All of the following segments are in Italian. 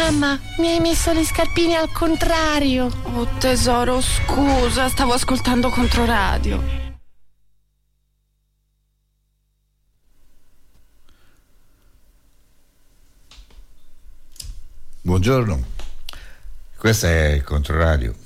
Mamma, mi hai messo le scarpine al contrario. Oh tesoro, scusa, stavo ascoltando Controradio. Buongiorno, questo è Controradio.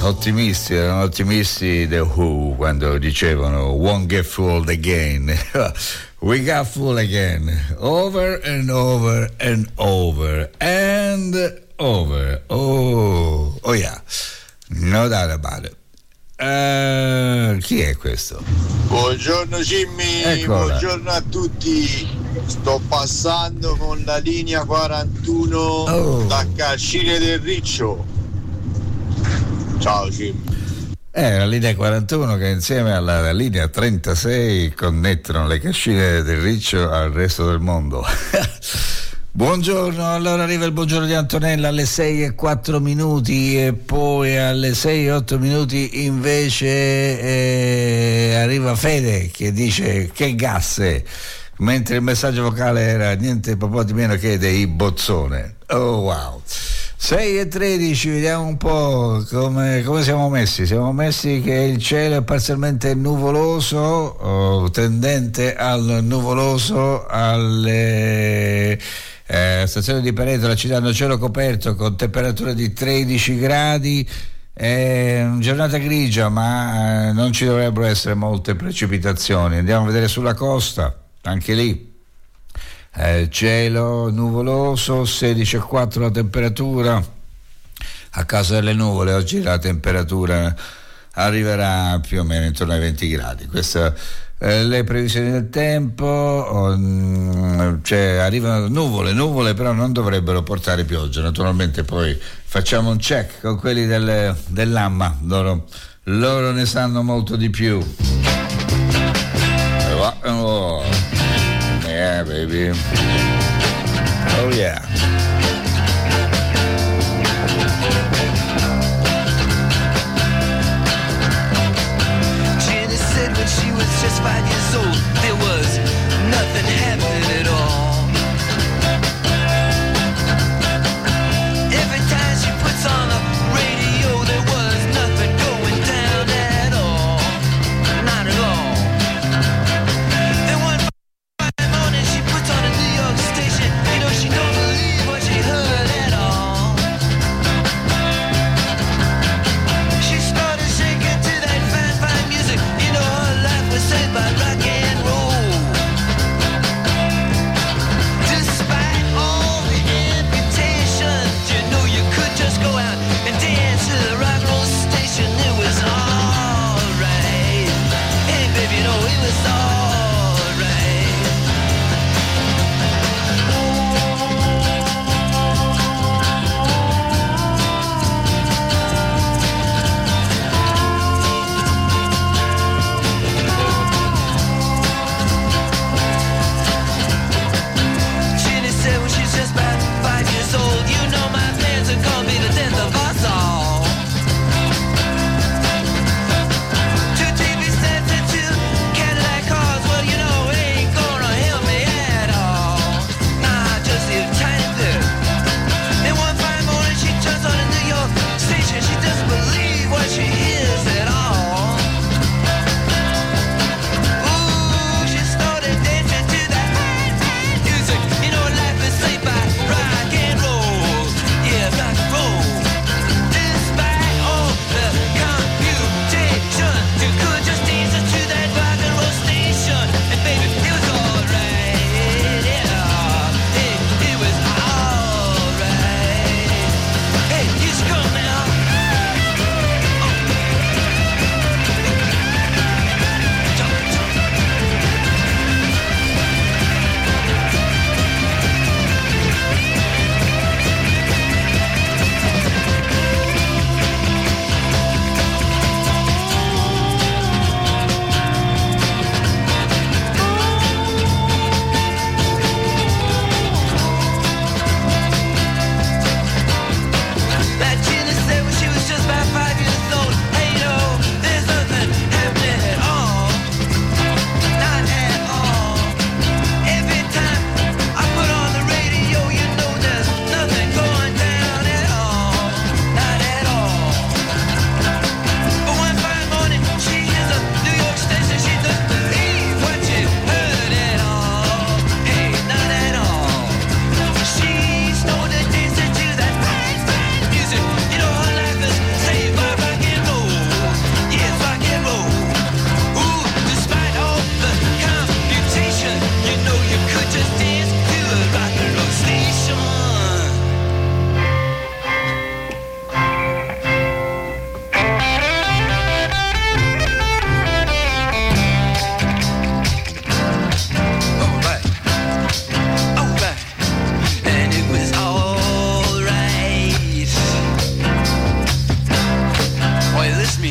erano ottimisti The Who quando dicevano won't get fooled again. We got fooled again, over and over and over and over. Oh yeah, no doubt about it. Chi è questo? Buongiorno Jimmy, Eccola. Buongiorno a tutti. Sto passando con la linea 41 da Cascine del Riccio. Ciao Jimmy. La linea 41 che insieme alla linea 36 connettono le Cascine del Riccio al resto del mondo. Buongiorno, allora arriva il buongiorno di Antonella alle 6:04 e poi alle 6:08 invece arriva Fede che dice che gasse, mentre il messaggio vocale era niente po' di meno che dei Bozzone. Oh wow. 6:13, vediamo un po' come siamo messi. Siamo messi che il cielo è parzialmente nuvoloso, tendente al nuvoloso, alle stazione di Peretola ci danno cielo coperto con temperatura di 13 gradi. È una giornata grigia, ma non ci dovrebbero essere molte precipitazioni. Andiamo a vedere sulla costa, anche lì cielo nuvoloso, 16,4 la temperatura. A causa delle nuvole oggi la temperatura arriverà più o meno intorno ai 20 gradi. Queste le previsioni del tempo, arrivano nuvole però non dovrebbero portare pioggia. Naturalmente poi facciamo un check con quelli dell'AMMA, loro ne sanno molto di più. Yeah, baby. Oh yeah. Jenny said when she was just 5 years old, there was nothing happening at all. Every time she puts on a radio, there was nothing going down at all. Not at all. Then one morning she puts on a New York station. You know she don't believe what she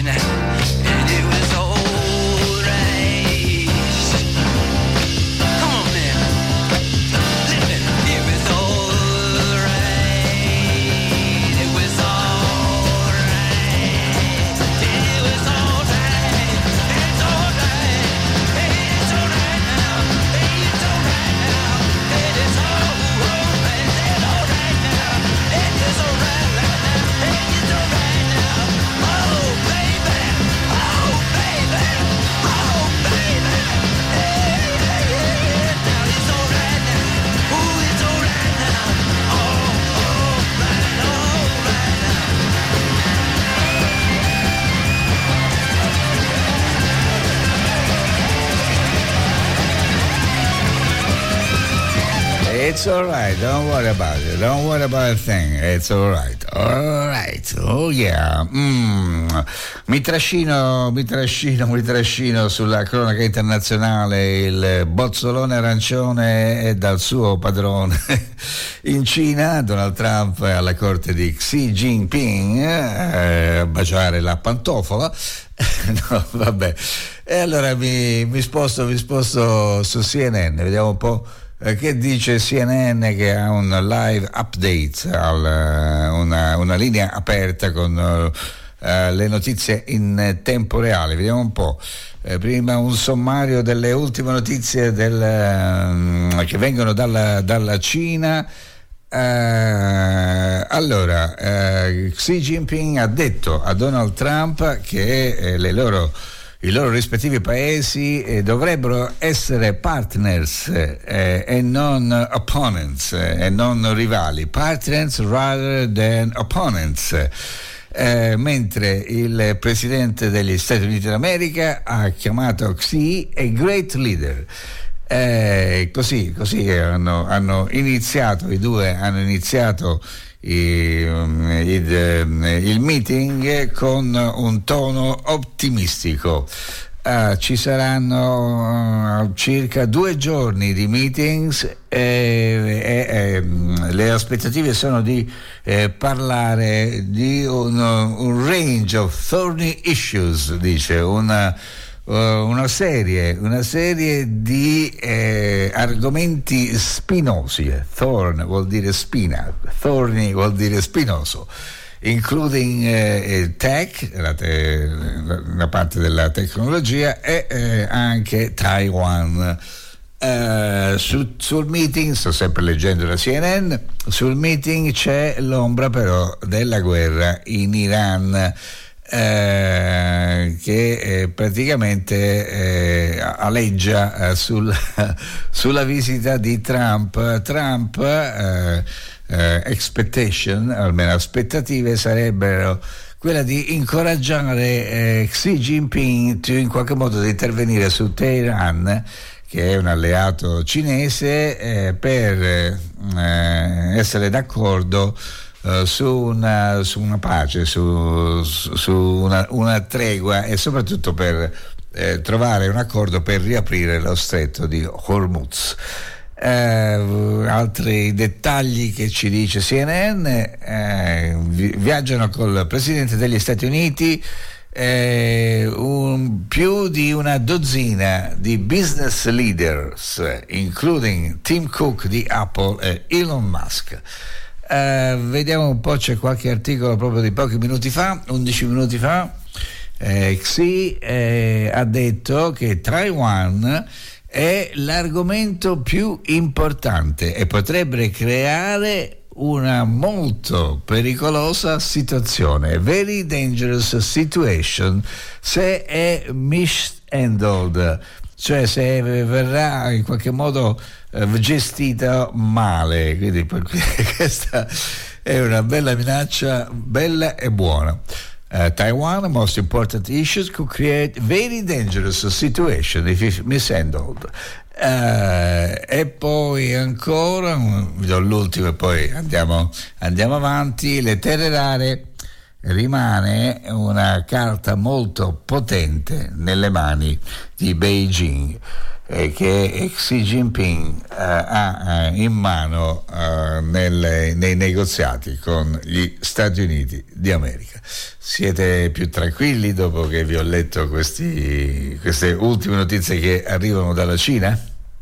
rain, and it was alright. Come on now, listen, it was alright. It was alright. It was alright. It's alright. It's alright now. It's alright now. It is alright. It's alright now. It is alright now. It is alright now. Oh baby, oh baby, oh baby. Hey, hey, hey. Now it's alright now. Ooh, it's alright now. Oh, alright now. It's alright, don't worry about it, don't worry about a thing, it's alright, alright, oh yeah. Mi trascino sulla cronaca internazionale. Il bozzolone arancione è dal suo padrone in Cina. Donald Trump è alla corte di Xi Jinping a baciare la pantofola. No, vabbè. E allora mi sposto su CNN, vediamo un po'. Che dice CNN, che ha un live update, una linea aperta con le notizie in tempo reale. Vediamo un po'. Prima un sommario delle ultime notizie che vengono dalla Cina. Allora, Xi Jinping ha detto a Donald Trump che i loro rispettivi paesi dovrebbero essere partners e non opponents, e non rivali, partners rather than opponents, mentre il presidente degli Stati Uniti d'America ha chiamato Xi a great leader. Così hanno iniziato i due, il meeting con un tono ottimistico. Ci saranno circa 2 giorni di meetings e le aspettative sono di parlare di un range of thorny issues, dice, una serie di argomenti spinosi. Thorn vuol dire spina, thorny vuol dire spinoso, including tech, la parte della tecnologia, e anche Taiwan. Sul meeting, sto sempre leggendo la CNN, sul meeting c'è l'ombra però della guerra in Iran, che praticamente aleggia sulla visita di Trump. Expectation, almeno aspettative, sarebbero quella di incoraggiare Xi Jinping in qualche modo ad intervenire su Teheran, che è un alleato cinese, per essere d'accordo su una pace, su una tregua, e soprattutto per trovare un accordo per riaprire lo stretto di Hormuz. Altri dettagli che ci dice CNN: viaggiano col presidente degli Stati Uniti più di una dozzina di business leaders, including Tim Cook di Apple e Elon Musk. Vediamo un po', c'è qualche articolo proprio di pochi minuti fa, 11 minuti fa. Xi ha detto che Taiwan è l'argomento più importante e potrebbe creare una molto pericolosa situazione, very dangerous situation, se è mishandled, cioè se verrà in qualche modo gestita male. Quindi questa è una bella minaccia, bella e buona. Taiwan, most important issues could create very dangerous situation if mishandled. E poi ancora, vi do l'ultimo e poi andiamo avanti. Le terre rare rimane una carta molto potente nelle mani di Beijing. che Xi Jinping ha in mano nei negoziati con gli Stati Uniti di America. Siete più tranquilli dopo che vi ho letto queste ultime notizie che arrivano dalla Cina?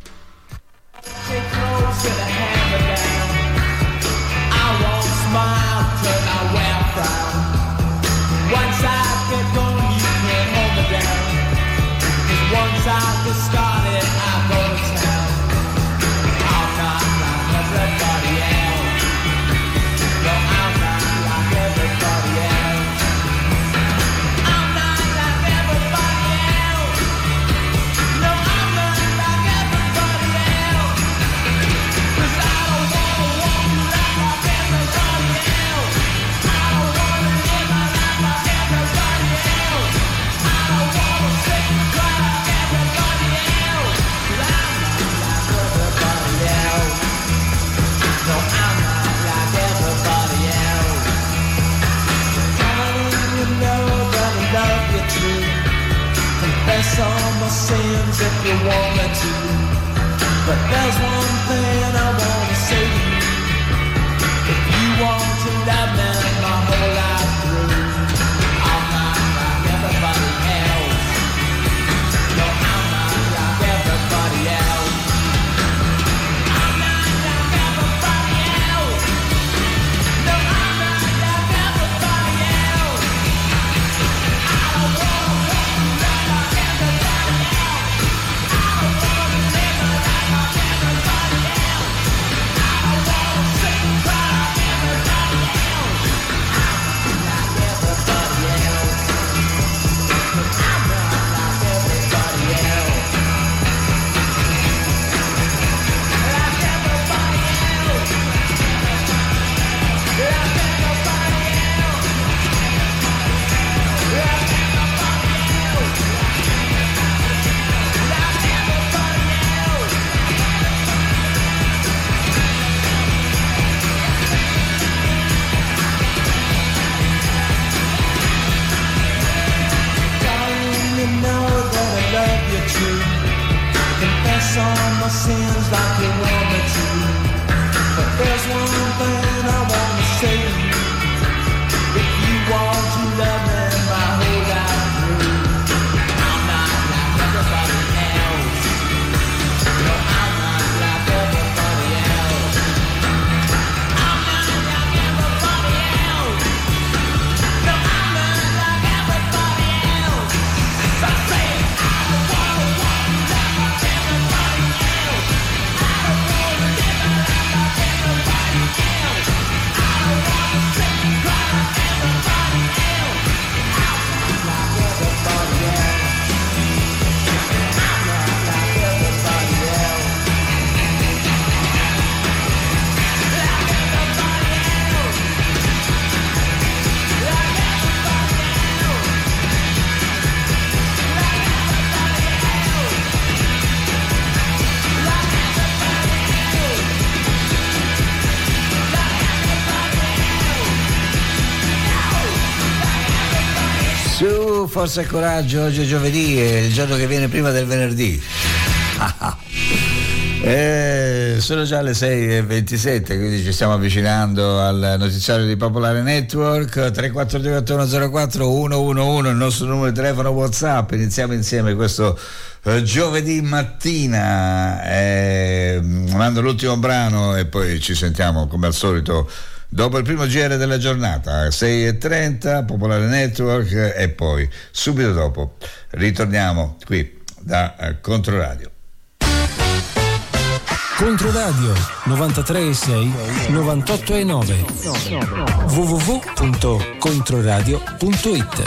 All my sins if you want me to, but there's one thing I want to say to you. If you want to love me my whole life through, I'm not like everybody else. No, I'm not like everybody else. I'm not like everybody else. No, I'm not like everybody else. I don't want all my sins like you want me to, but there's one thing I want to say to you. If you want to love me my whole life through, I'm not like everybody else. No, I'm not like everybody else. I'm not like everybody else. No, I'm not like everybody else. I say I don't want to love like everybody else. I don't want to live like everybody else. I don't want to sit and cry like everybody else. I'm not like everybody else. I'm not like everybody else. Like everybody else. Like everybody else. Su, forza e coraggio, oggi è giovedì, è il giorno che viene prima del venerdì. Sono già le 6:27, quindi ci stiamo avvicinando al notiziario di Popolare Network. 342-8104-111 il nostro numero di telefono WhatsApp. Iniziamo insieme questo giovedì mattina, mando l'ultimo brano e poi ci sentiamo come al solito dopo il primo GR della giornata, 6:30, Popolare Network, e poi subito dopo ritorniamo qui da Controradio. Controradio 93,6, 98,9, www.controradio.it.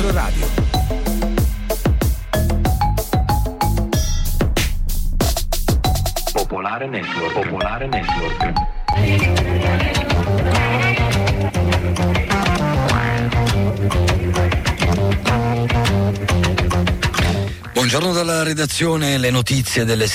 Controradio. Popolare Network. Popolare Network. Buongiorno dalla redazione, le notizie delle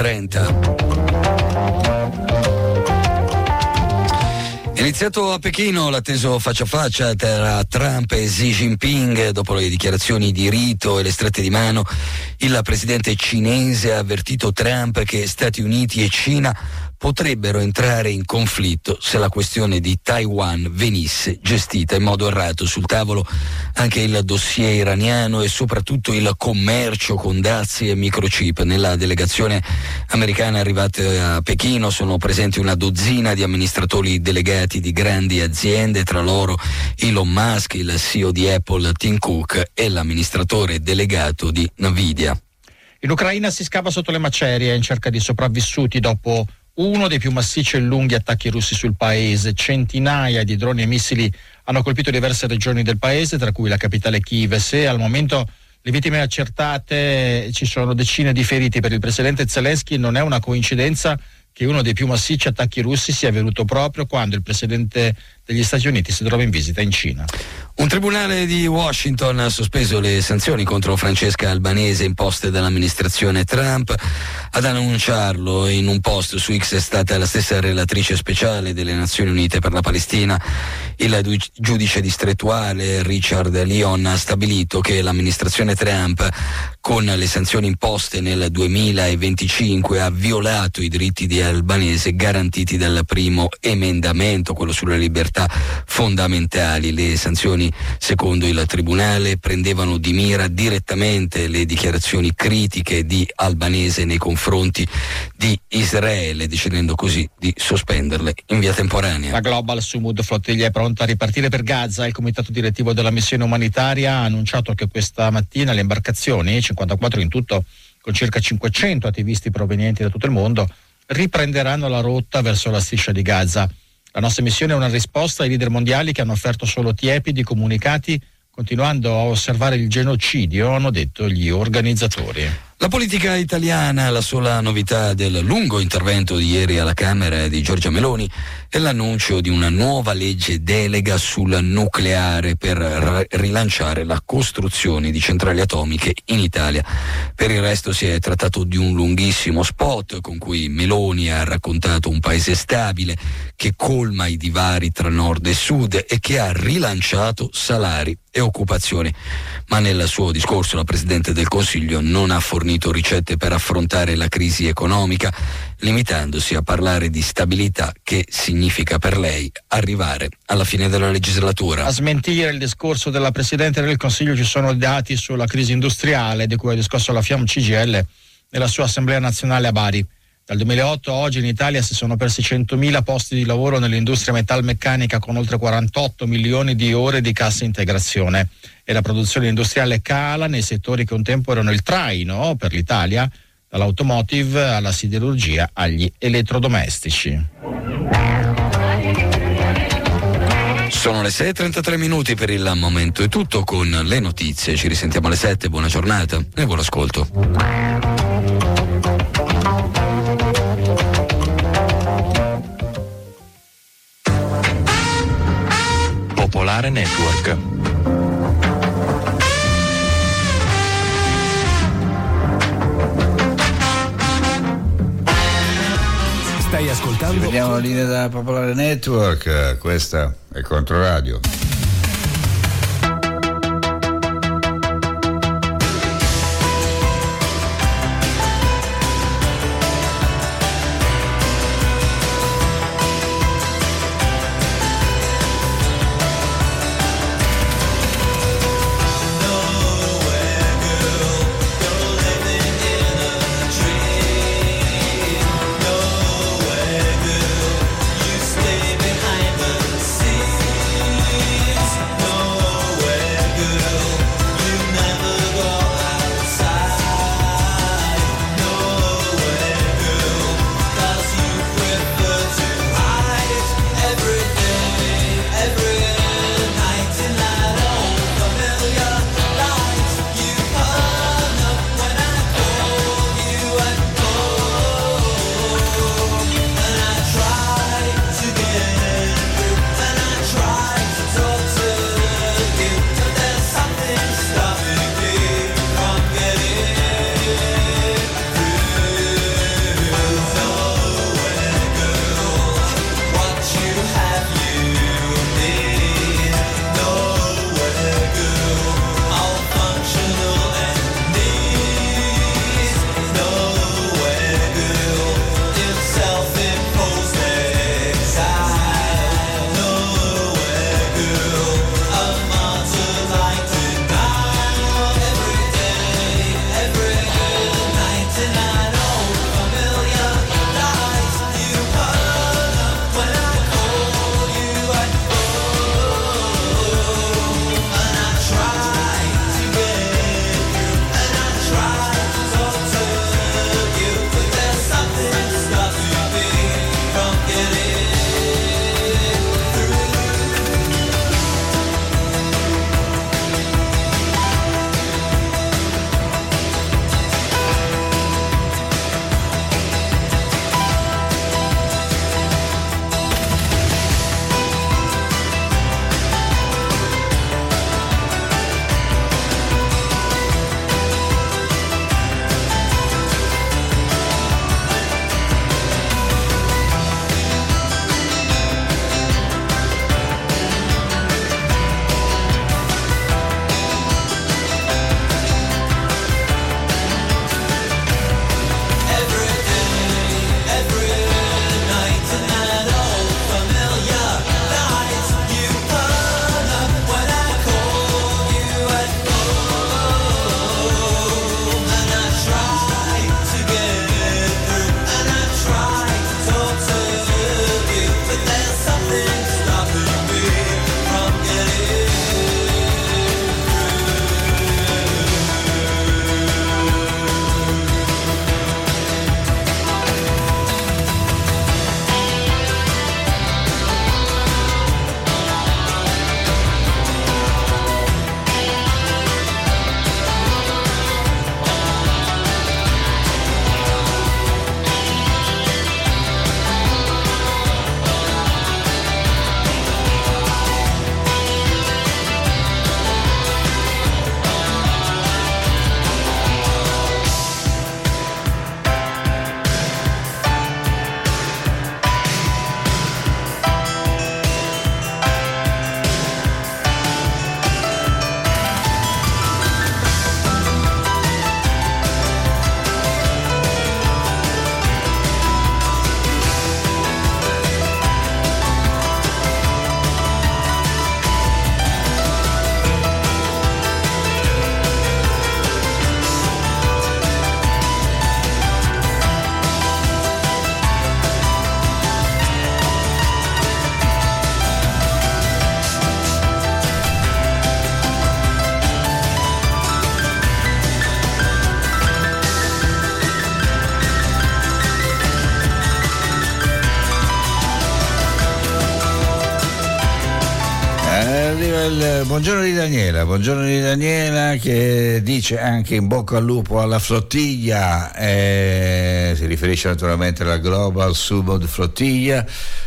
6:30. Iniziato a Pechino l'atteso faccia a faccia tra Trump e Xi Jinping. Dopo le dichiarazioni di rito e le strette di mano, il presidente cinese ha avvertito Trump che Stati Uniti e Cina potrebbero entrare in conflitto se la questione di Taiwan venisse gestita in modo errato. Sul tavolo anche il dossier iraniano e soprattutto il commercio con dazi e microchip. Nella delegazione americana arrivata a Pechino sono presenti una dozzina di amministratori delegati di grandi aziende, tra loro Elon Musk, il CEO di Apple Tim Cook e l'amministratore delegato di Nvidia. In Ucraina si scava sotto le macerie in cerca di sopravvissuti dopo uno dei più massicci e lunghi attacchi russi sul paese. Centinaia di droni e missili hanno colpito diverse regioni del paese, tra cui la capitale Kiev. Se al momento le vittime accertate, ci sono decine di feriti. Per il presidente Zelensky non è una coincidenza che uno dei più massicci attacchi russi sia avvenuto proprio quando il presidente degli Stati Uniti si trova in visita in Cina. Un tribunale di Washington ha sospeso le sanzioni contro Francesca Albanese imposte dall'amministrazione Trump. Ad annunciarlo in un post su X è stata la stessa relatrice speciale delle Nazioni Unite per la Palestina. Il giudice distrettuale Richard Leon ha stabilito che l'amministrazione Trump, con le sanzioni imposte nel 2025, ha violato i diritti di Albanese garantiti dal primo emendamento, quello sulle libertà fondamentali. Le sanzioni, secondo il tribunale, prendevano di mira direttamente le dichiarazioni critiche di Albanese nei confronti di Israele, decidendo così di sospenderle in via temporanea. La Global Sumud Flottiglia è pronta a ripartire per Gaza. Il comitato direttivo della missione umanitaria ha annunciato che questa mattina le imbarcazioni, 54 in tutto, con circa 500 attivisti provenienti da tutto il mondo, riprenderanno la rotta verso la striscia di Gaza. La nostra missione è una risposta ai leader mondiali che hanno offerto solo tiepidi comunicati, continuando a osservare il genocidio, hanno detto gli organizzatori. La politica italiana, la sola novità del lungo intervento di ieri alla Camera di Giorgia Meloni è l'annuncio di una nuova legge delega sul nucleare per rilanciare la costruzione di centrali atomiche in Italia. Per il resto si è trattato di un lunghissimo spot con cui Meloni ha raccontato un paese stabile che colma i divari tra nord e sud e che ha rilanciato salari e occupazione. Ma nel suo discorso la Presidente del Consiglio non ha fornito ricette per affrontare la crisi economica, limitandosi a parlare di stabilità, che significa per lei arrivare alla fine della legislatura. A smentire il discorso della Presidente del Consiglio ci sono dati sulla crisi industriale di cui ha discusso la FIAM CGIL nella sua Assemblea Nazionale a Bari. Dal 2008 a oggi in Italia si sono persi 100.000 posti di lavoro nell'industria metalmeccanica, con oltre 48 milioni di ore di cassa integrazione, e la produzione industriale cala nei settori che un tempo erano il traino per l'Italia, dall'automotive alla siderurgia agli elettrodomestici. Sono le 6:33 minuti, per il momento è tutto con le notizie. Ci risentiamo alle 7, buona giornata e buon ascolto. Popolare Network. Stai ascoltando? Vediamo la linea da Popolare Network, questa è Controradio. Stay behind the scenes. buongiorno di Daniela che dice anche in bocca al lupo alla flottiglia, si riferisce naturalmente alla Global Subod Flottiglia,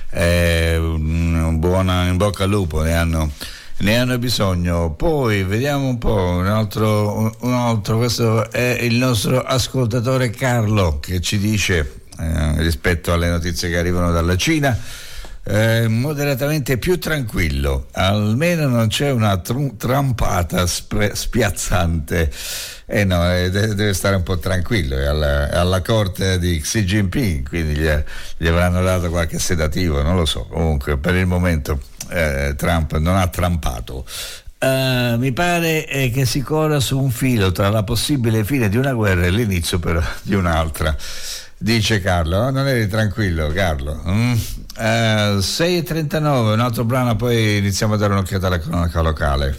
un buona in bocca al lupo, ne hanno bisogno. Poi vediamo un po' un altro, questo è il nostro ascoltatore Carlo che ci dice rispetto alle notizie che arrivano dalla Cina, moderatamente più tranquillo, almeno non c'è una trampata spiazzante. Deve stare un po' tranquillo, è alla corte di Xi Jinping, quindi gli avranno dato qualche sedativo, non lo so. Comunque per il momento Trump non ha trampato. Mi pare che si corra su un filo tra la possibile fine di una guerra e l'inizio però di un'altra, dice Carlo. Non eri tranquillo, Carlo? 6:39, un altro brano, poi iniziamo a dare un'occhiata alla cronaca locale.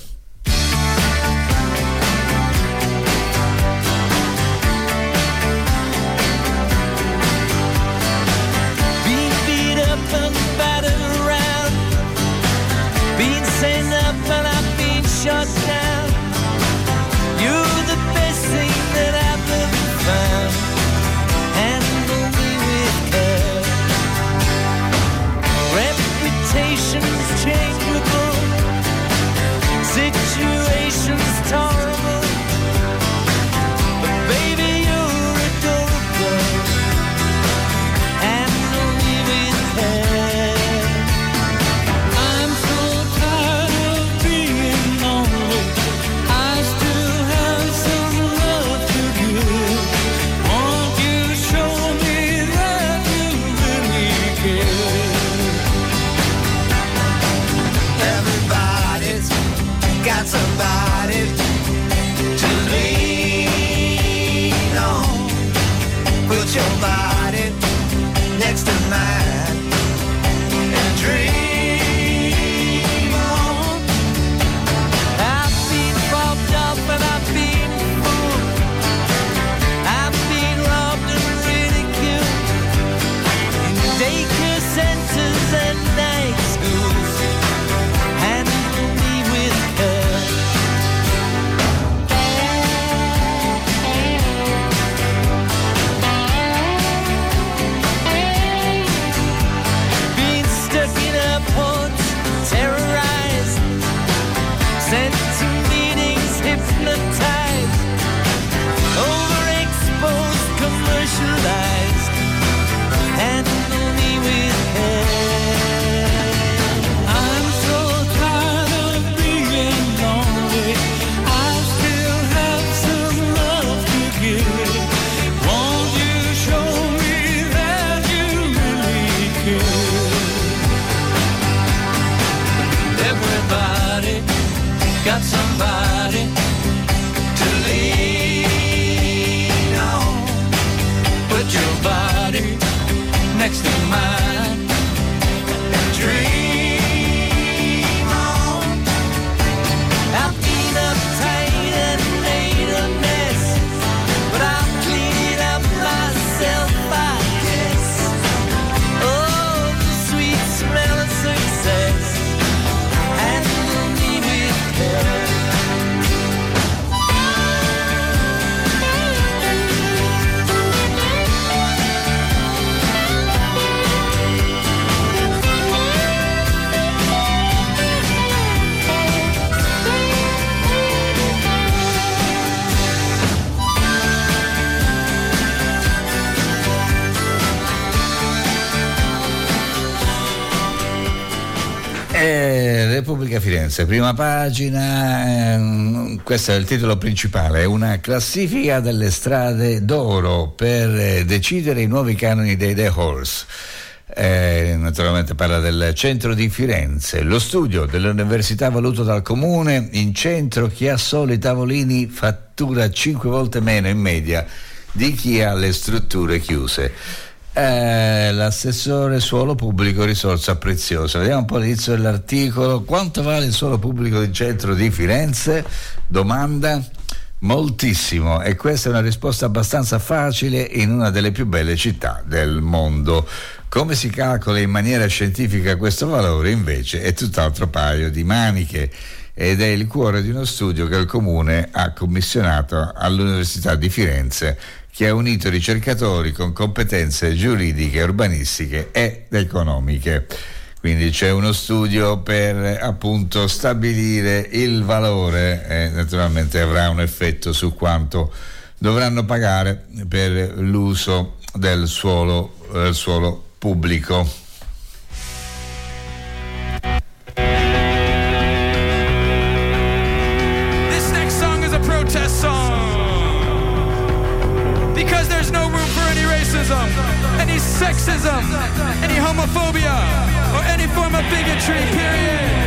Repubblica Firenze, prima pagina, questo è il titolo principale, è una classifica delle strade d'oro per decidere i nuovi canoni dei The Horse. Naturalmente parla del centro di Firenze. Lo studio dell'università voluto dal comune: in centro chi ha solo i tavolini fattura 5 volte meno in media di chi ha le strutture chiuse. L'assessore suolo pubblico, risorsa preziosa. Vediamo un po' l'inizio dell'articolo. Quanto vale il suolo pubblico del centro di Firenze? Domanda. Moltissimo, e questa è una risposta abbastanza facile in una delle più belle città del mondo. Come si calcola in maniera scientifica questo valore invece è tutt'altro paio di maniche. ed è il cuore di uno studio che il Comune ha commissionato all'Università di Firenze, che ha unito ricercatori con competenze giuridiche, urbanistiche ed economiche. Quindi c'è uno studio per appunto stabilire il valore e naturalmente avrà un effetto su quanto dovranno pagare per l'uso del suolo pubblico. This next song is a protest song. Because there's no room for any racism, any sexism, any homophobia, or any form of bigotry, period.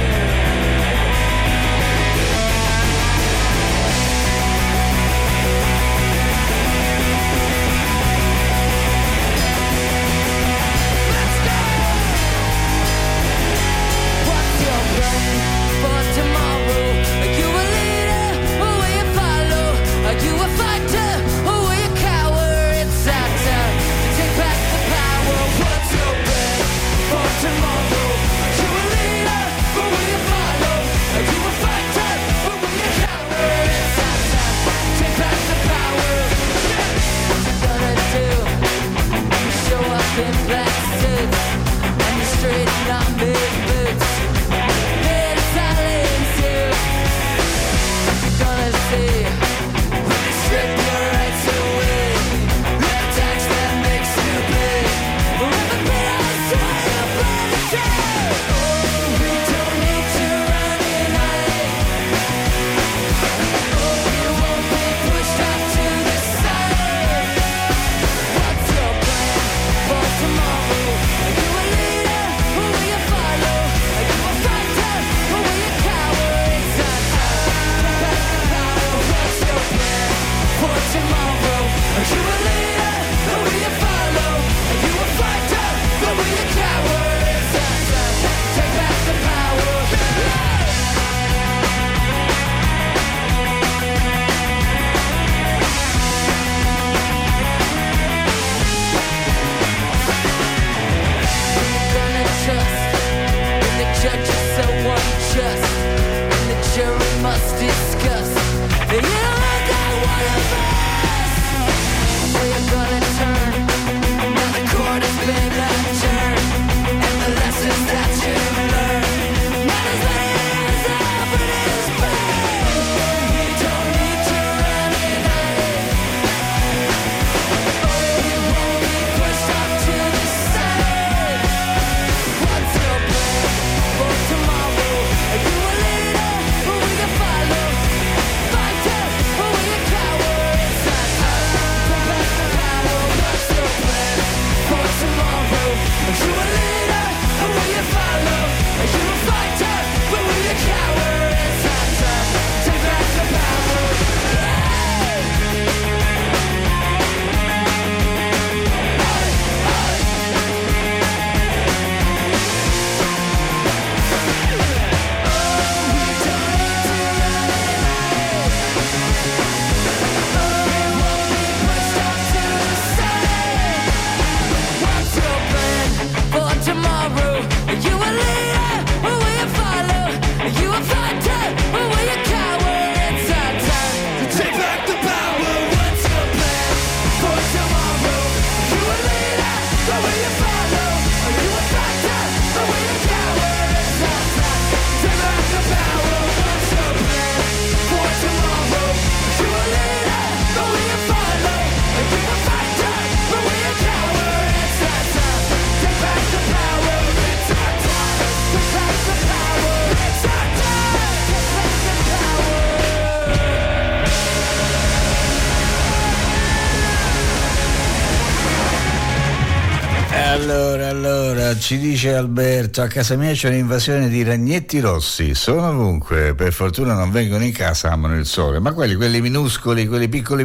Allora, ci dice Alberto, a casa mia c'è un'invasione di ragnetti rossi, sono ovunque, per fortuna non vengono in casa, amano il sole, ma quelli minuscoli, quelli piccoli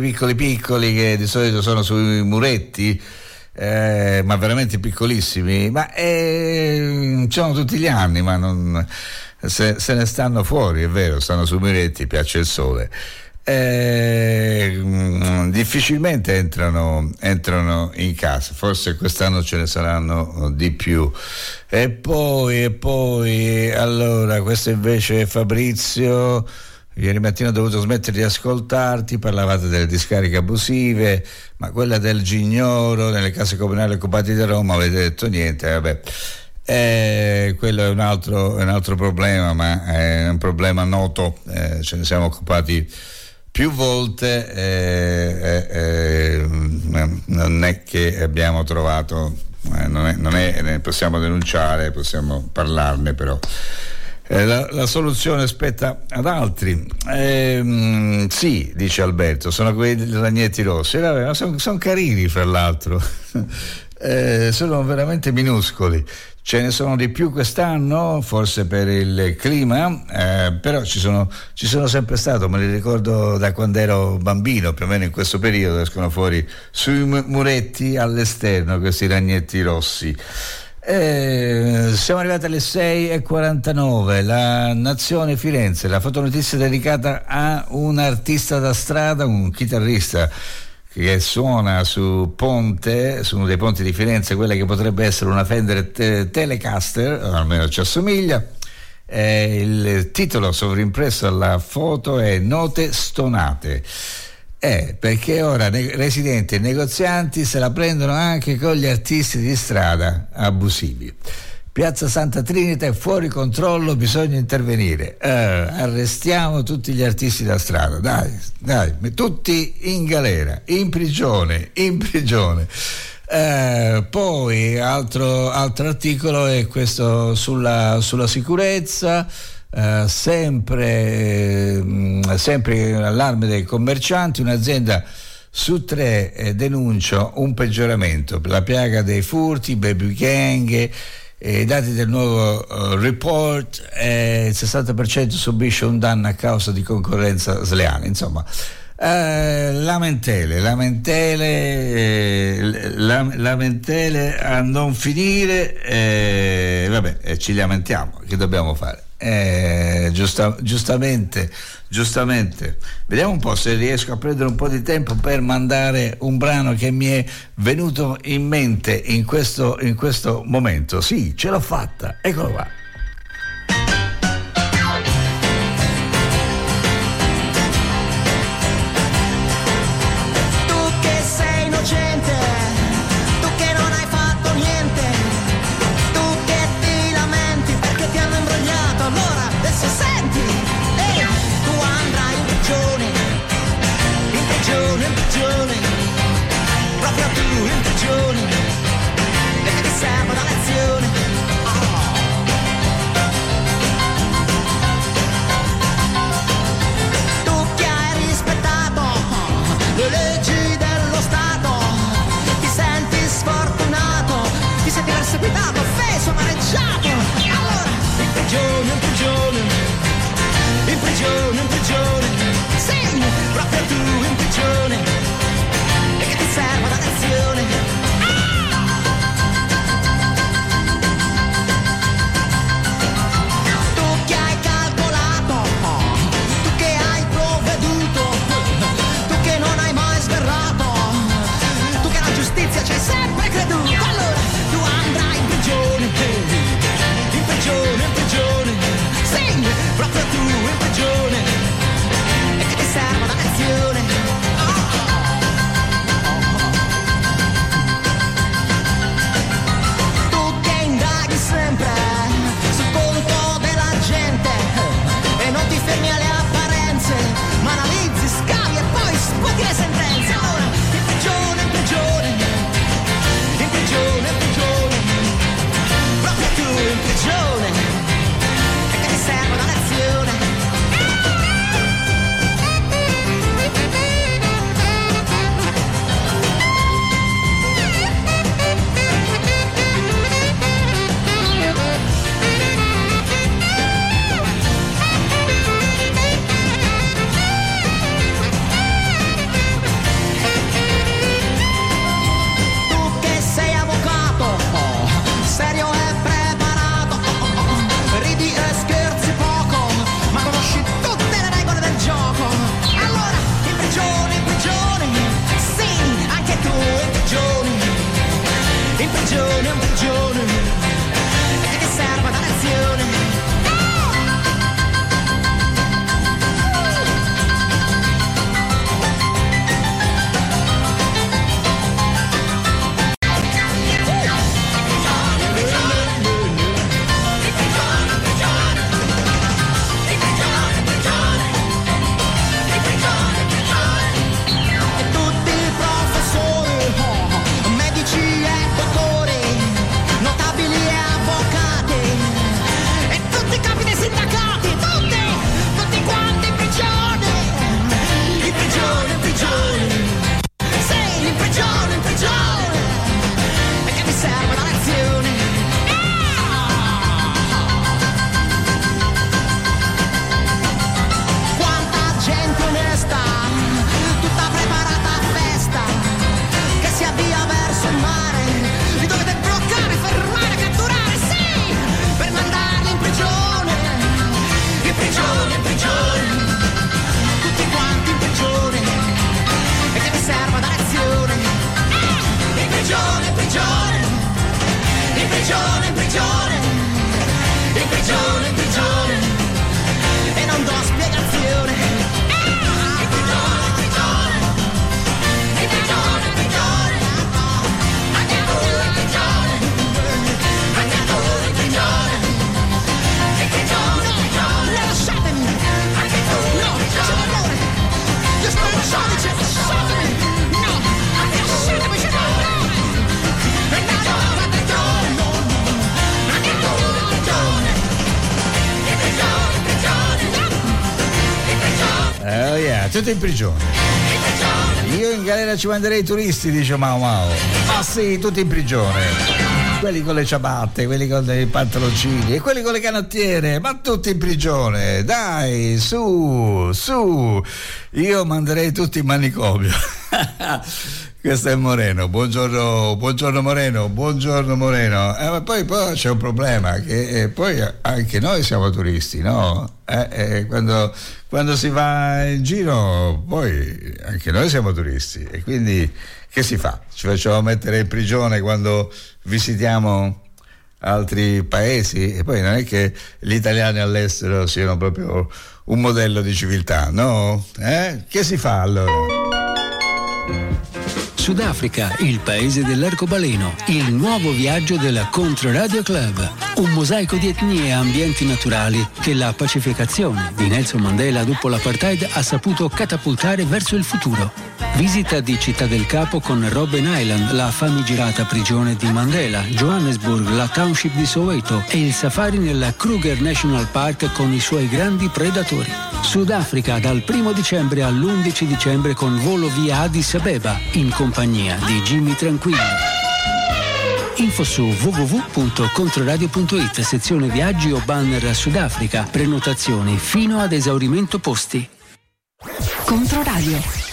che di solito sono sui muretti, ma veramente piccolissimi, ma sono tutti gli anni, ma non se ne stanno fuori, è vero, stanno sui muretti, piace il sole. difficilmente entrano in casa, forse quest'anno ce ne saranno di più. E poi allora, questo invece è Fabrizio. Ieri mattina ho dovuto smettere di ascoltarti, parlavate delle discariche abusive, ma quella del Gignoro nelle case comunali occupate di Roma avete detto niente, vabbè. Quello è un altro problema, ma è un problema noto, ce ne siamo occupati più volte, non è che abbiamo trovato, ne possiamo denunciare, possiamo parlarne, però la soluzione spetta ad altri. Sì, dice Alberto, sono quei ragnetti rossi, ma sono carini, fra l'altro. Sono veramente minuscoli. Ce ne sono di più quest'anno, forse per il clima, però ci sono sempre stato, me li ricordo da quando ero bambino, più o meno in questo periodo escono fuori sui muretti all'esterno questi ragnetti rossi. Siamo arrivati alle 6:49, la Nazione Firenze, la fotonotizia dedicata a un artista da strada, un chitarrista che suona su uno dei ponti di Firenze, quella che potrebbe essere una Fender Telecaster, o almeno ci assomiglia. Il titolo sovrimpresso alla foto è Note stonate. Perché ora residenti e negozianti se la prendono anche con gli artisti di strada abusivi. Piazza Santa Trinita è fuori controllo, bisogna intervenire. Arrestiamo tutti gli artisti da strada, dai, tutti in galera, in prigione. Poi altro articolo è questo sulla sicurezza. Sempre allarme dei commercianti, un'azienda su 3 denuncia un peggioramento, la piaga dei furti, baby gang. Dati del nuovo report, il 60% subisce un danno a causa di concorrenza sleale. Insomma, lamentele a non finire. Vabbè, ci lamentiamo, che dobbiamo fare? Giustamente, vediamo un po' se riesco a prendere un po' di tempo per mandare un brano che mi è venuto in mente in questo momento. Sì, ce l'ho fatta, eccolo qua. In prigione, sì, proprio tu in prigione. prigione, in prigione, sì, anche tu in prigione, in prigione, in prigione, e che ti serva da lezione. Tutti in prigione. Io in galera ci manderei i turisti, dice Mau Mau. Ma sì, tutti in prigione. Quelli con le ciabatte, quelli con i pantaloncini e quelli con le canottiere, ma tutti in prigione. Dai, su. Io manderei tutti in manicomio. Questo è Moreno, buongiorno Moreno, ma poi c'è un problema, che poi anche noi siamo turisti, no? Quando si va in giro poi anche noi siamo turisti e quindi che si fa? Ci facciamo mettere in prigione quando visitiamo altri paesi? E poi non è che gli italiani all'estero siano proprio un modello di civiltà, no? Che si fa allora? Sudafrica, il paese dell'arcobaleno, il nuovo viaggio della Controradio Club, un mosaico di etnie e ambienti naturali che la pacificazione di Nelson Mandela dopo l'apartheid ha saputo catapultare verso il futuro. Visita di Città del Capo con Robben Island, la famigerata prigione di Mandela, Johannesburg, la township di Soweto e il safari nella Kruger National Park con i suoi grandi predatori. Sudafrica dal 1 dicembre all'11 dicembre con volo via Addis Abeba in compagnia di Jimmy Tranquillo. Info su www.controradio.it, sezione viaggi o banner Sudafrica, prenotazioni fino ad esaurimento posti. Controradio.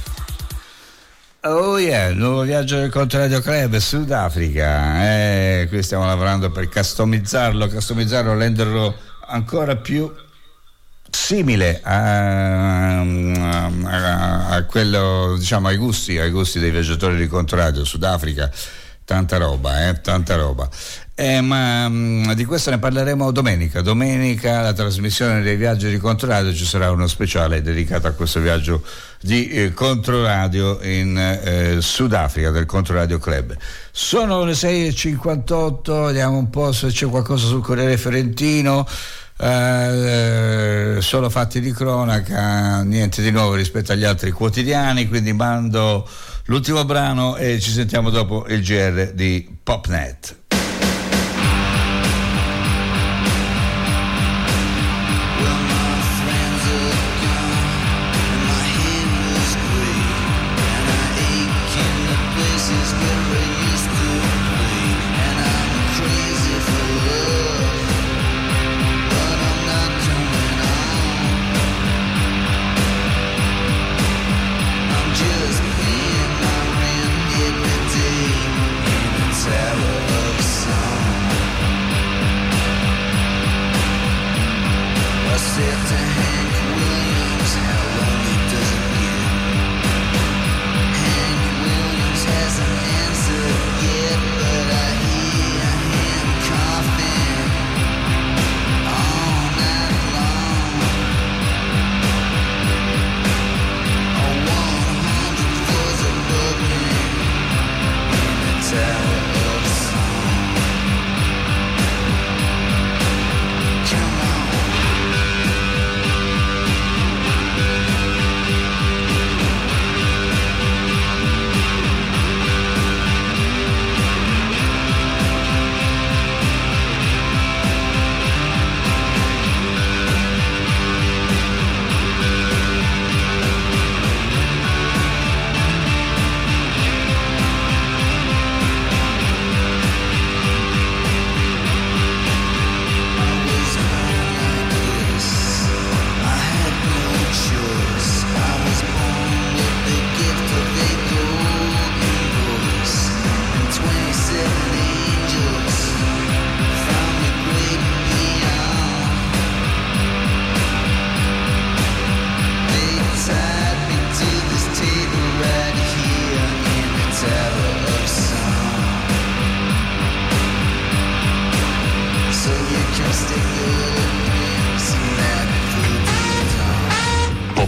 Oh yeah, nuovo viaggio del Controradio Club, Sudafrica. Qui stiamo lavorando per customizzarlo, renderlo ancora più simile a quello, diciamo, ai gusti dei viaggiatori di Controradio. Sudafrica, tanta roba. Ma di questo ne parleremo domenica, la trasmissione dei viaggi di Controradio, ci sarà uno speciale dedicato a questo viaggio di Controradio in Sudafrica, del Controradio Club. Sono le 6:58, vediamo un po' se c'è qualcosa sul Corriere Fiorentino. Solo fatti di cronaca, niente di nuovo rispetto agli altri quotidiani, quindi mando l'ultimo brano e ci sentiamo dopo il GR di Popnet. Just paying my rent every day in a tower of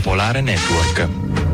Popolare Network.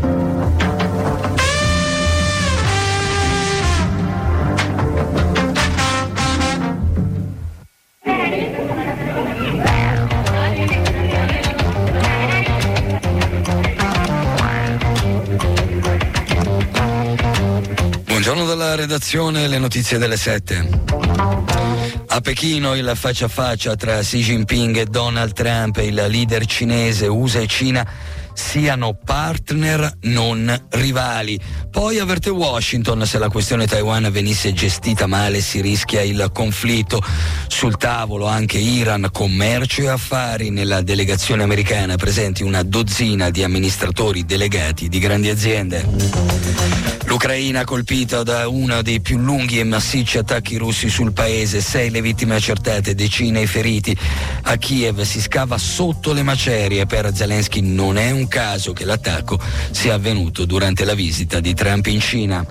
Buongiorno dalla redazione, le notizie delle 7. A Pechino il faccia a faccia tra Xi Jinping e Donald Trump, il leader cinese. USA e Cina siano partner, non rivali. Poi avverte Washington: se la questione Taiwan venisse gestita male si rischia il conflitto. Sul tavolo anche Iran, commercio e affari. Nella delegazione americana presenti una dozzina di amministratori delegati di grandi aziende. L'Ucraina colpita da uno dei più lunghi e massicci attacchi russi sul paese, 6 le vittime accertate, decine i feriti. A Kiev si scava sotto le macerie. Per Zelensky non è un caso che l'attacco sia avvenuto durante la visita di Trump in Cina.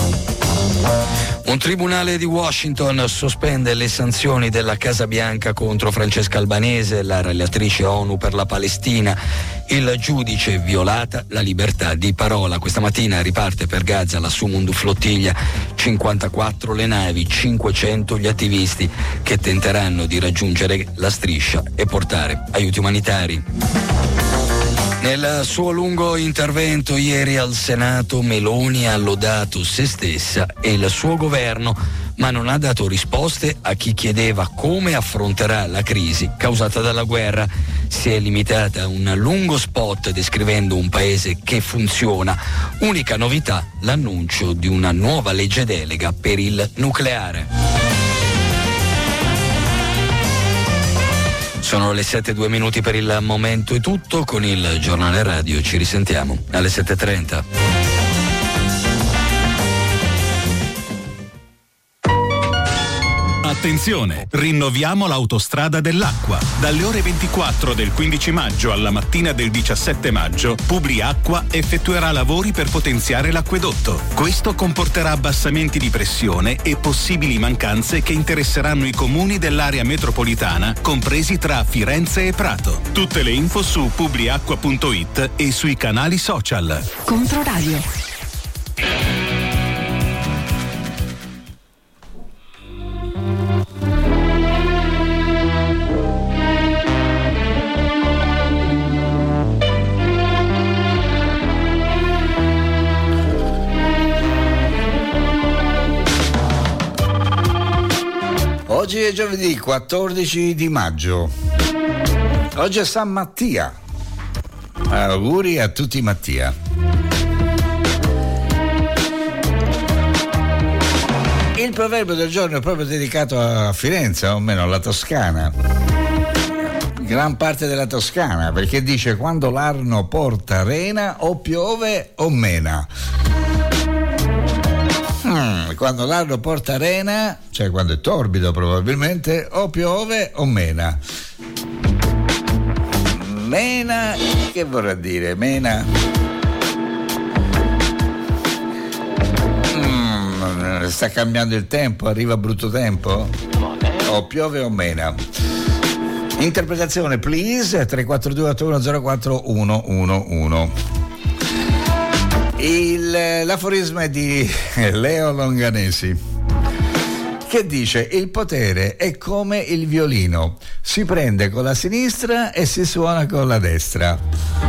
Un tribunale di Washington sospende le sanzioni della Casa Bianca contro Francesca Albanese, la relatrice ONU per la Palestina. Il giudice: violata la libertà di parola. Questa mattina riparte per Gaza la Sumundu flottiglia, 54 le navi, 500 gli attivisti che tenteranno di raggiungere la striscia e portare aiuti umanitari. Nel suo lungo intervento ieri al Senato, Meloni ha lodato se stessa e il suo governo, ma non ha dato risposte a chi chiedeva come affronterà la crisi causata dalla guerra. Si è limitata a un lungo spot descrivendo un paese che funziona. Unica novità, l'annuncio di una nuova legge delega per il nucleare. Sono le 7:02 per il momento, è tutto. Con il giornale radio ci risentiamo alle 7:30. Attenzione, rinnoviamo l'autostrada dell'acqua. Dalle ore 24 del 15 maggio alla mattina del 17 maggio, Publiacqua effettuerà lavori per potenziare l'acquedotto. Questo comporterà abbassamenti di pressione e possibili mancanze che interesseranno i comuni dell'area metropolitana, compresi tra Firenze e Prato. Tutte le info su publiacqua.it e sui canali social. Controradio. Oggi è giovedì 14 di maggio. Oggi è San Mattia. Auguri a tutti Mattia. Il proverbio del giorno è proprio dedicato a Firenze, o meno alla Toscana. Gran parte della Toscana, perché dice: quando l'Arno porta rena, o piove o mena. Quando l'Arno porta rena, cioè quando è torbido probabilmente, o piove o mena. Mena, che vorrà dire? Mena? Sta cambiando il tempo, arriva brutto tempo? O piove o mena? Interpretazione please, 342 8104 111. L'aforisma è di Leo Longanesi, che dice: il potere è come il violino, si prende con la sinistra e si suona con la destra.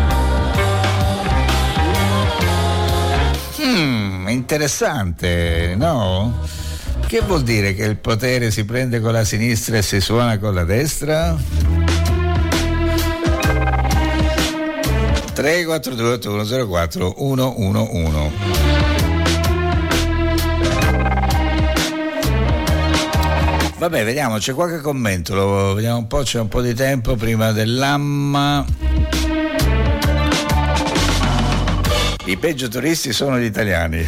Interessante, no? Che vuol dire che il potere si prende con la sinistra e si suona con la destra? 342 8104 111. Vabbè, vediamo, c'è qualche commento, vediamo un po', c'è un po' di tempo prima dell'AMMA. I peggio turisti sono gli italiani.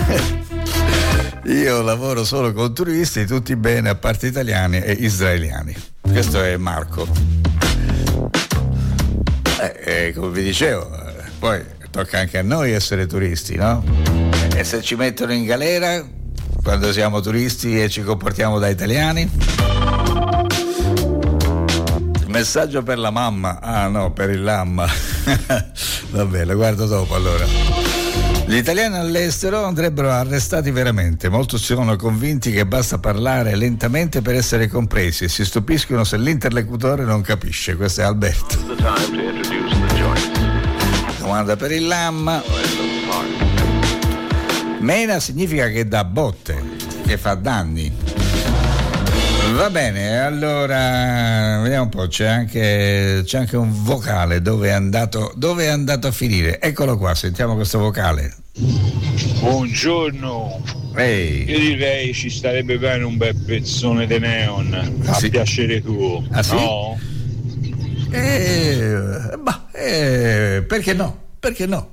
Io lavoro solo con turisti, tutti bene a parte italiani e israeliani. Questo è Marco. Come vi dicevo, poi tocca anche a noi essere turisti, no? E se ci mettono in galera quando siamo turisti e ci comportiamo da italiani? Messaggio per la mamma. Ah no, per il lamma. Va bene, lo guardo dopo allora. Gli italiani all'estero andrebbero arrestati veramente. Molti sono convinti che basta parlare lentamente per essere compresi e si stupiscono se l'interlocutore non capisce. Questo è Alberto. Domanda per il Lamma. Mena significa che dà botte, che fa danni. Va bene, allora vediamo un po', c'è anche un vocale dove è andato a finire. Eccolo qua, sentiamo questo vocale. Buongiorno. Ehi. Io direi ci starebbe bene un bel pezzone di Neon, a sì? piacere tuo. Ah, sì? No? Perché no? Perché no?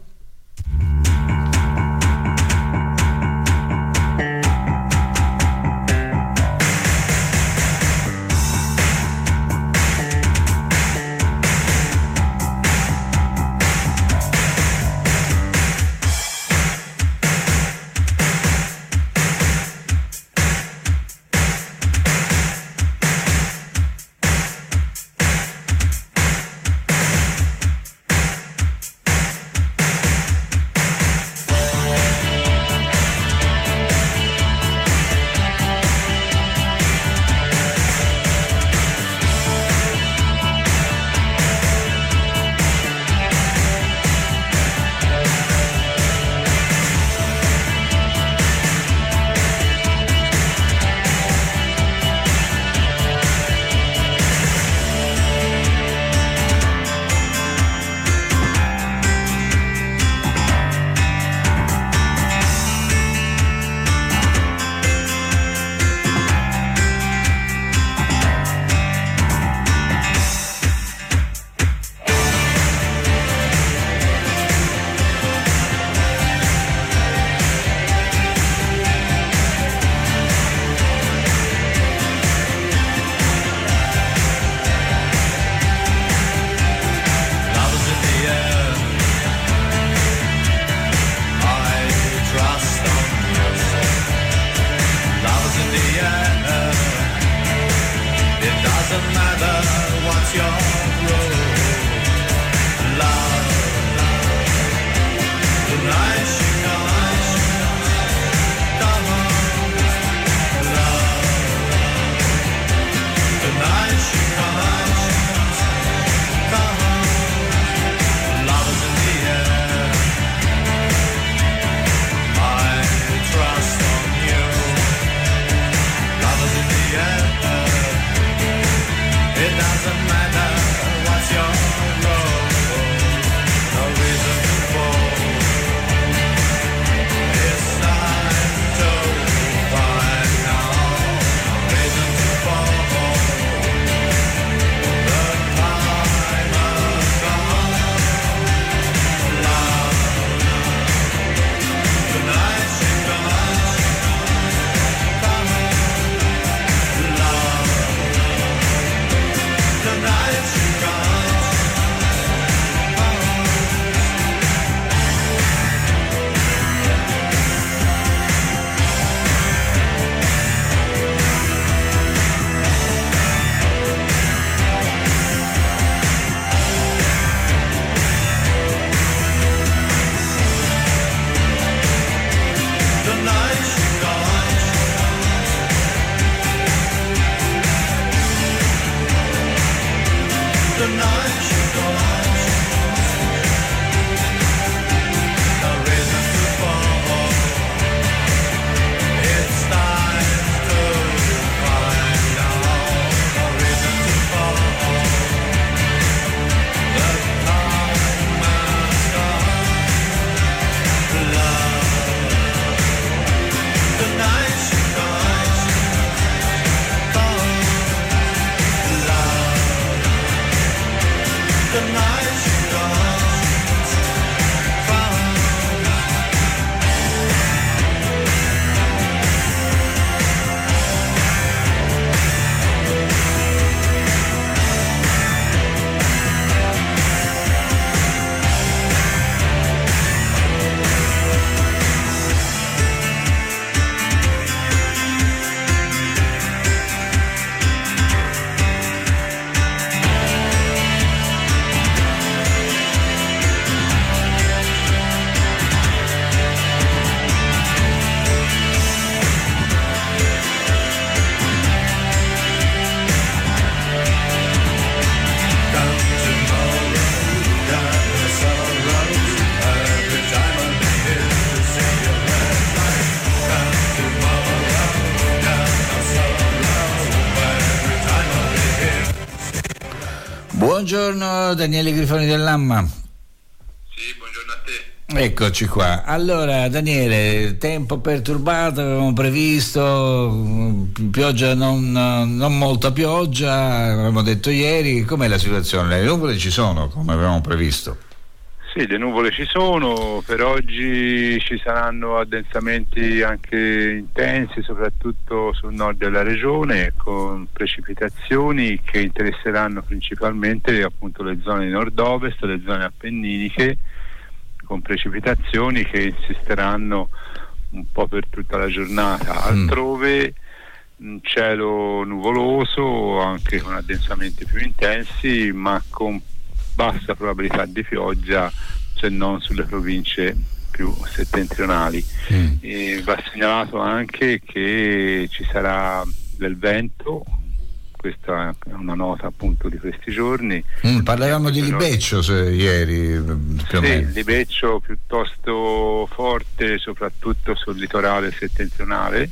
buongiorno Daniele Grifoni dell'Amma. Sì, buongiorno a te. Eccoci qua. Allora Daniele, tempo perturbato, avevamo previsto pioggia, non molta pioggia, avevamo detto ieri. Com'è la situazione? Le nuvole ci sono come avevamo previsto? Sì, le nuvole ci sono, per oggi ci saranno addensamenti anche intensi, soprattutto sul nord della regione, con precipitazioni che interesseranno principalmente appunto le zone nord-ovest, le zone appenniniche, con precipitazioni che insisteranno un po' per tutta la giornata. Altrove un cielo nuvoloso, anche con addensamenti più intensi, ma con bassa probabilità di pioggia, se non sulle province più settentrionali. E va segnalato anche che ci sarà del vento, questa è una nota appunto di questi giorni. Parlavamo di Libeccio ieri, più o meno. Sì, Libeccio piuttosto forte, soprattutto sul litorale settentrionale,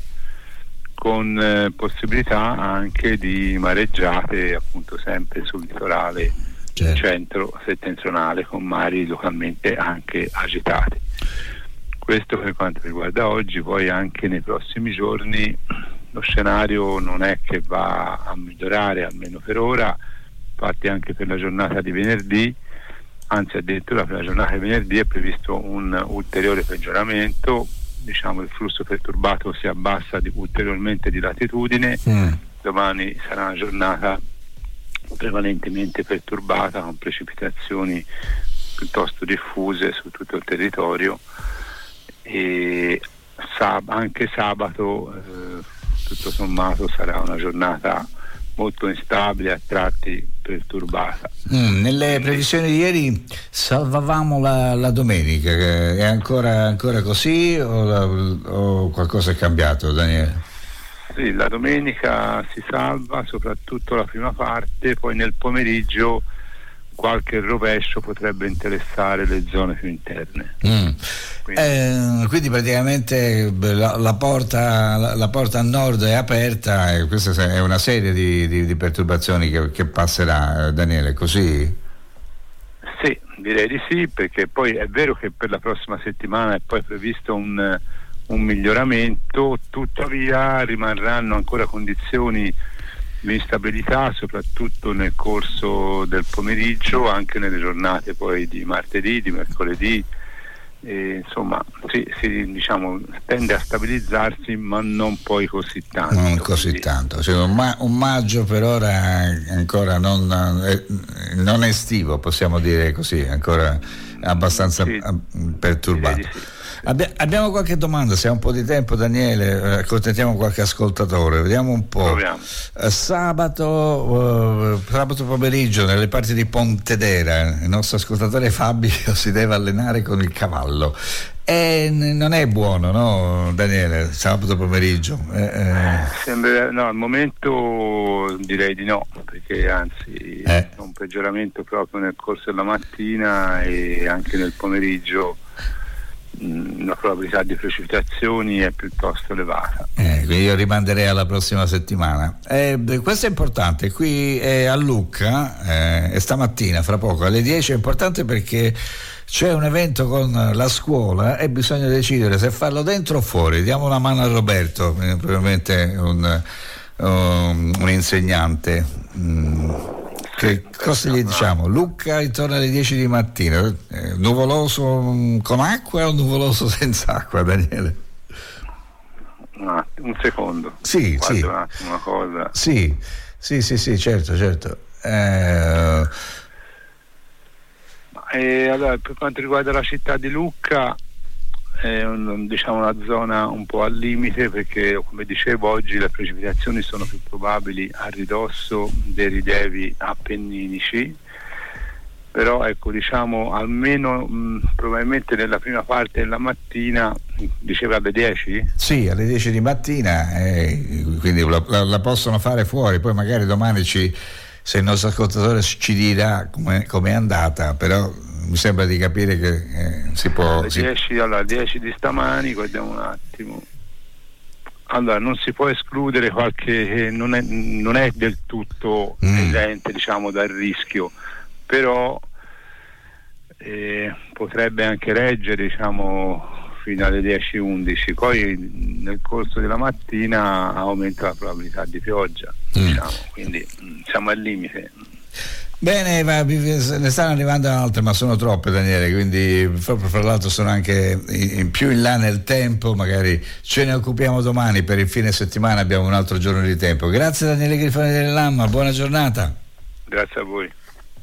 con possibilità anche di mareggiate appunto sempre sul litorale centro-settentrionale, con mari localmente anche agitati. Questo per quanto riguarda oggi. Poi anche nei prossimi giorni lo scenario non è che va a migliorare, almeno per ora. Infatti anche per la giornata di venerdì, anzi addirittura per la giornata di venerdì è previsto un ulteriore peggioramento. Diciamo il flusso perturbato si abbassa ulteriormente di latitudine. Domani sarà una giornata prevalentemente perturbata, con precipitazioni piuttosto diffuse su tutto il territorio, e anche sabato tutto sommato sarà una giornata molto instabile, a tratti perturbata. Nelle previsioni di ieri salvavamo la domenica, è ancora così o qualcosa è cambiato, Daniele? Sì, la domenica si salva, soprattutto la prima parte, poi nel pomeriggio qualche rovescio potrebbe interessare le zone più interne. Quindi praticamente la porta a nord è aperta, e questa è una serie di perturbazioni che passerà, Daniele, così? Sì, direi di sì, perché poi è vero che per la prossima settimana è poi previsto un miglioramento, tuttavia rimarranno ancora condizioni di instabilità, soprattutto nel corso del pomeriggio, anche nelle giornate poi di martedì, di mercoledì. Insomma, diciamo tende a stabilizzarsi, ma non poi così tanto. Non così tanto. Cioè, un maggio per ora non estivo, possiamo dire così, ancora abbastanza perturbato. Abbiamo qualche domanda, se ha un po' di tempo, Daniele, accontentiamo qualche ascoltatore, vediamo un po'. Sabato pomeriggio nelle parti di Pontedera il nostro ascoltatore Fabio si deve allenare con il cavallo e non è buono, no Daniele, sabato pomeriggio? No, al momento direi di no, perché anzi c'è un peggioramento proprio nel corso della mattina e anche nel pomeriggio. La probabilità di precipitazioni è piuttosto elevata. Quindi io rimanderei alla prossima settimana. Questo è importante, qui a Lucca e stamattina fra poco alle 10 è importante perché c'è un evento con la scuola e bisogna decidere se farlo dentro o fuori. Diamo una mano a Roberto, probabilmente un insegnante. Che cosa gli diciamo? Lucca intorno alle 10 di mattina, nuvoloso con acqua o nuvoloso senza acqua, Daniele? Un secondo. Sì. Un attimo una cosa. Sì, certo. Allora, per quanto riguarda la città di Lucca, è una zona un po' al limite, perché come dicevo oggi le precipitazioni sono più probabili a ridosso dei rilievi appenninici, però ecco, almeno probabilmente nella prima parte della mattina, diceva alle 10? Sì, alle 10 di mattina, quindi la possono fare fuori, poi magari domani se il nostro ascoltatore ci dirà com'è andata, però mi sembra di capire che si può. Alle 10 di stamani, guardiamo un attimo. Allora, non si può escludere qualche, non è del tutto esente, diciamo, dal rischio, però potrebbe anche reggere, diciamo, fino alle 10-11, poi nel corso della mattina aumenta la probabilità di pioggia, diciamo, quindi siamo al limite. Bene, ne stanno arrivando altre, ma sono troppe, Daniele, quindi fra l'altro sono anche più in là nel tempo, magari ce ne occupiamo domani, per il fine settimana abbiamo un altro giorno di tempo. Grazie Daniele Grifoni dell'Lamma, buona giornata. Grazie a voi.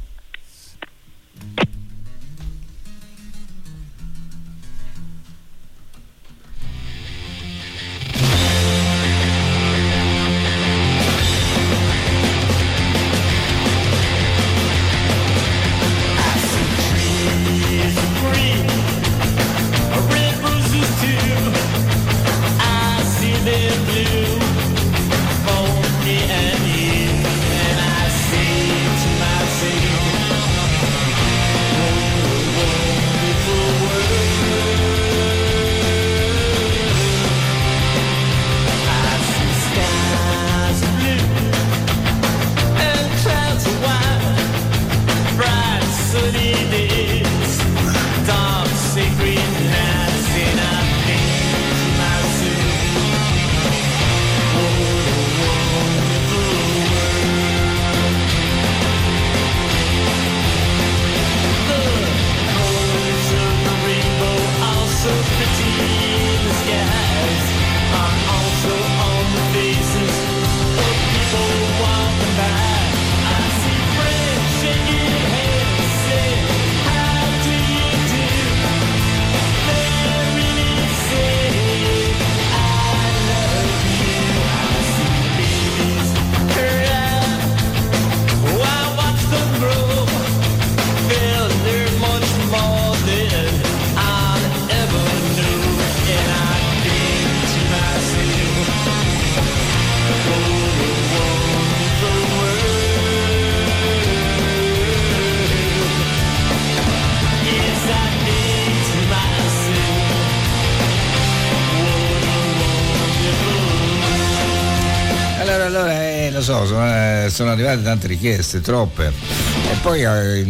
Sono arrivate tante richieste, troppe, e poi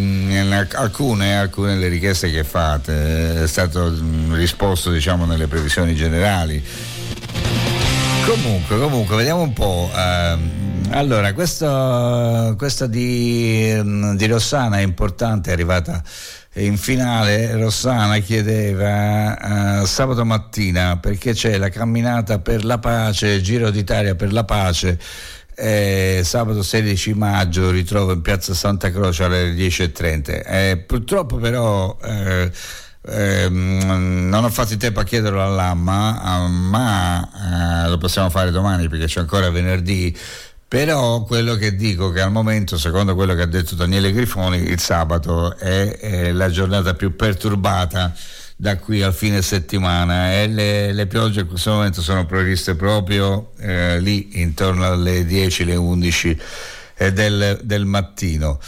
alcune delle richieste che fate è stato risposto, diciamo, nelle previsioni generali. Comunque vediamo un po'. Allora, questa di Rossana è importante, è arrivata in finale. Rossana chiedeva sabato mattina, perché c'è la camminata per la pace, Giro d'Italia per la pace, sabato 16 maggio, ritrovo in piazza Santa Croce alle 10:30. Purtroppo però non ho fatto in tempo a chiederlo all'AMMA, ma lo possiamo fare domani perché c'è ancora venerdì. Però quello che dico, che al momento, secondo quello che ha detto Daniele Grifoni, il sabato è la giornata più perturbata da qui al fine settimana, e le piogge in questo momento sono previste proprio lì intorno alle 10, le 11 del mattino.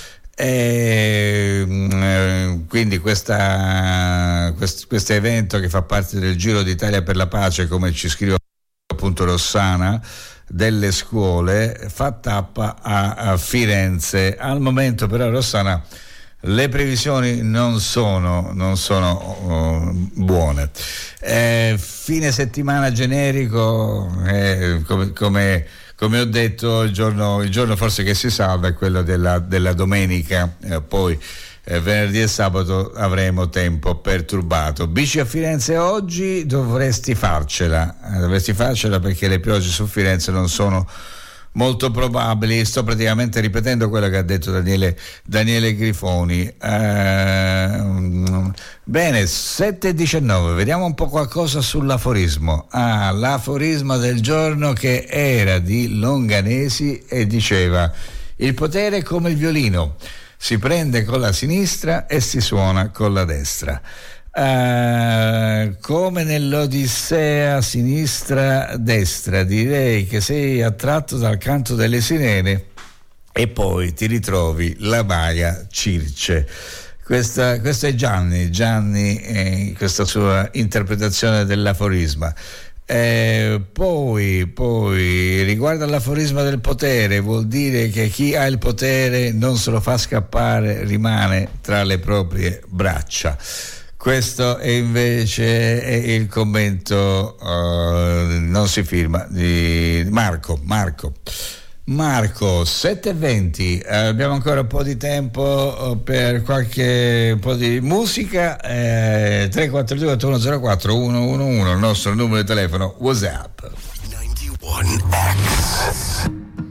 Quindi questo evento, che fa parte del Giro d'Italia per la pace, come ci scrive appunto Rossana, delle scuole, fa tappa a Firenze. Al momento però, Rossana, le previsioni non sono buone. Fine settimana generico, come ho detto, il giorno forse che si salva è quello della domenica, poi venerdì e sabato avremo tempo perturbato. Bici a Firenze oggi? Dovresti farcela perché le piogge su Firenze non sono molto probabili. Sto praticamente ripetendo quello che ha detto Daniele Grifoni. Bene, 7:19, vediamo un po' qualcosa sull'aforismo. L'aforismo del giorno, che era di Longanesi e diceva: il potere è come il violino, si prende con la sinistra e si suona con la destra. Come nell'Odissea sinistra-destra, direi che sei attratto dal canto delle sirene e poi ti ritrovi la baia Circe. Questo è Gianni, questa sua interpretazione dell'aforisma. Poi riguardo all'aforisma del potere, vuol dire che chi ha il potere non se lo fa scappare, rimane tra le proprie braccia. Questo è invece è il commento, non si firma, di Marco, 7:20, abbiamo ancora un po' di tempo per qualche po' di musica. 342 8104 111 il nostro numero di telefono WhatsApp. 91X.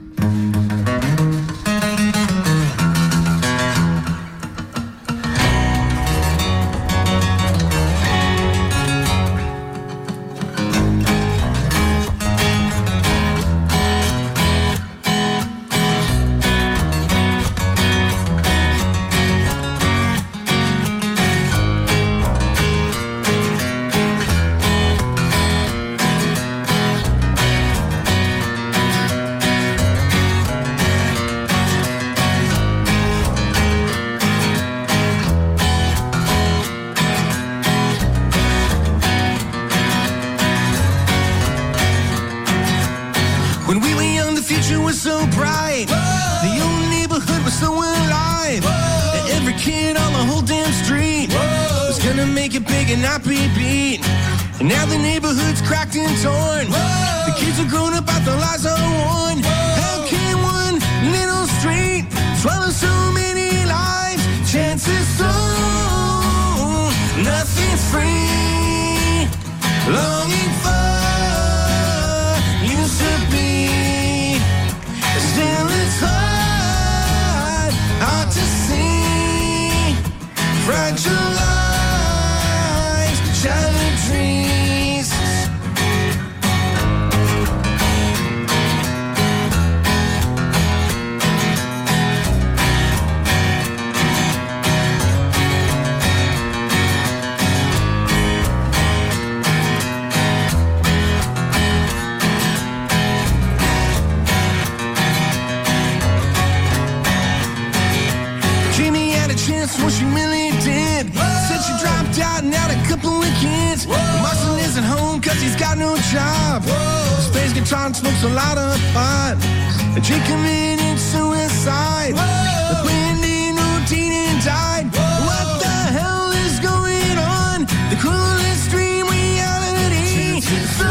Smokes a lot of pot. Jake committed suicide. The blending routine and died. What the hell is going on? The cruelest dream reality. So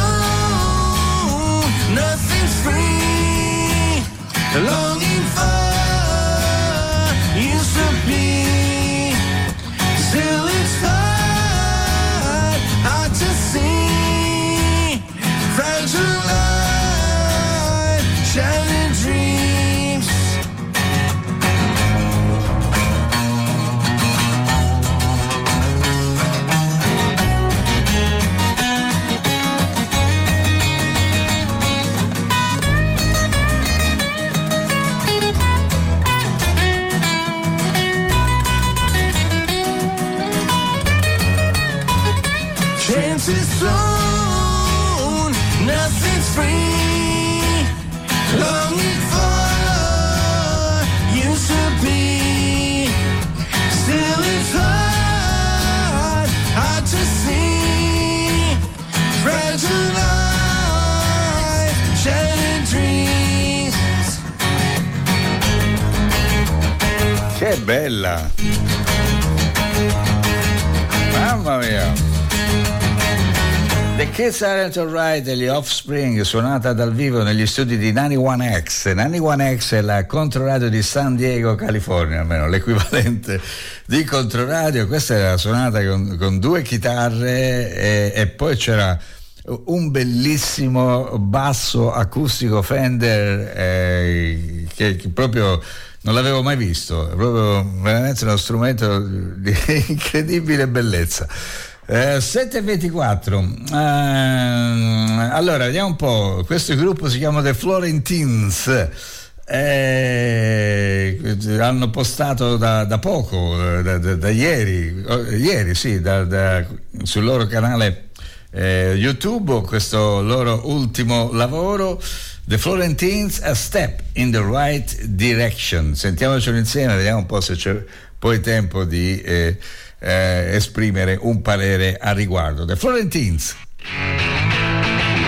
nothing's free. Longing for used to be. Still it's hard to see. Fragile. Shining dreams. Chances soon, nothing's free. Longing for used to be. Still it's hard to see. Fragile life, shattered dreams. Che bella! Mamma mia! The Kids Aren't Alright degli Offspring, suonata dal vivo negli studi di 91X. 91X è la controradio di San Diego, California, almeno l'equivalente di controradio. Questa era suonata con due chitarre e poi c'era un bellissimo basso acustico Fender che proprio non l'avevo mai visto, è proprio veramente uno strumento di incredibile bellezza. 7:24. Allora vediamo un po'. Questo gruppo si chiama The Florentines, hanno postato da poco, da ieri sì, sul loro canale YouTube, questo loro ultimo lavoro, The Florentines, A Step in the Right Direction. Sentiamocelo insieme, vediamo un po' se c'è poi tempo di esprimere un parere a riguardo. The Florentines.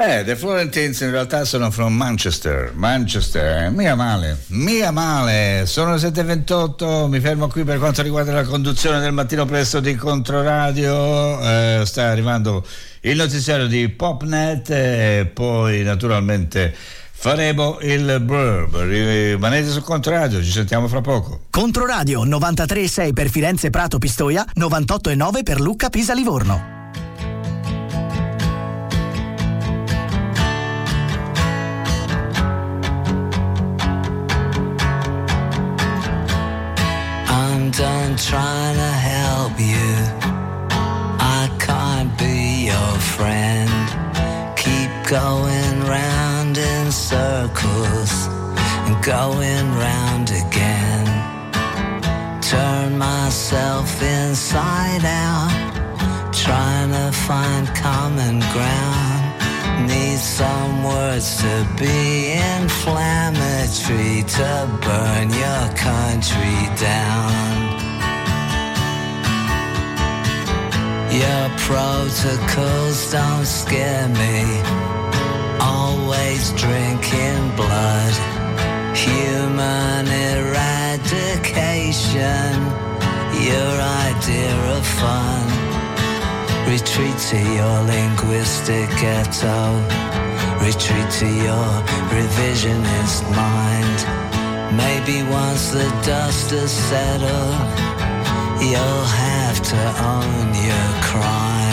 The Florentines in realtà sono from Manchester, mia male, sono 7:28, mi fermo qui per quanto riguarda la conduzione del mattino presto di Controradio, sta arrivando il notiziario di Popnet e poi naturalmente faremo il Burb. Rimanete su Controradio, ci sentiamo fra poco. Controradio 93.6 per Firenze, Prato, Pistoia, 98.9 per Lucca, Pisa, Livorno. I'm done trying to help you. I can't be your friend. Keep going round in circles and going round again. Turn myself inside out, trying to find common ground. Need some words to be inflammatory to burn your country down. Your protocols don't scare me. Always drinking blood. Human eradication. Your idea of fun. Retreat to your linguistic ghetto. Retreat to your revisionist mind. Maybe once the dust has settled, you'll have to own your crime.